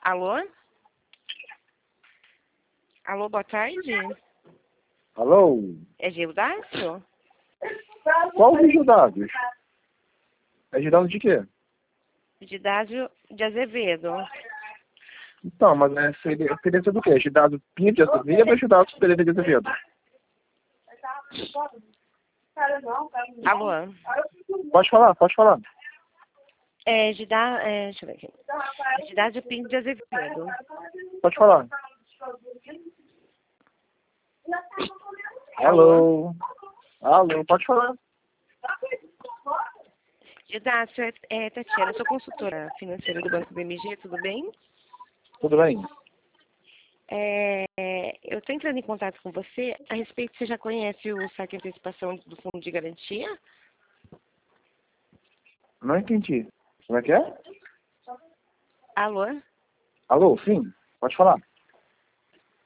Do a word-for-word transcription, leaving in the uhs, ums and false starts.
Alô? Alô, boa tarde. Alô? É Gildácio? Qual o Gildácio? É Gildácio de quê? Gildácio de Azevedo. Então, mas é experiência do quê? Gildácio Pinto de Azevedo ou Gildácio Pereira de Azevedo? Alô? Pode falar, pode falar. É Gidá... É, deixa eu ver aqui. Gildácio Pinto de Azevedo. Pode falar. Alô? Alô? Alô, pode falar. Gildácio, é, é Tatiana, sou consultora financeira do Banco B M G, tudo bem? Tudo bem? É, eu estou entrando em contato com você a respeito, você já conhece o saque antecipação do Fundo de Garantia? Não entendi. Como é que é? Alô? Alô, sim? Pode falar.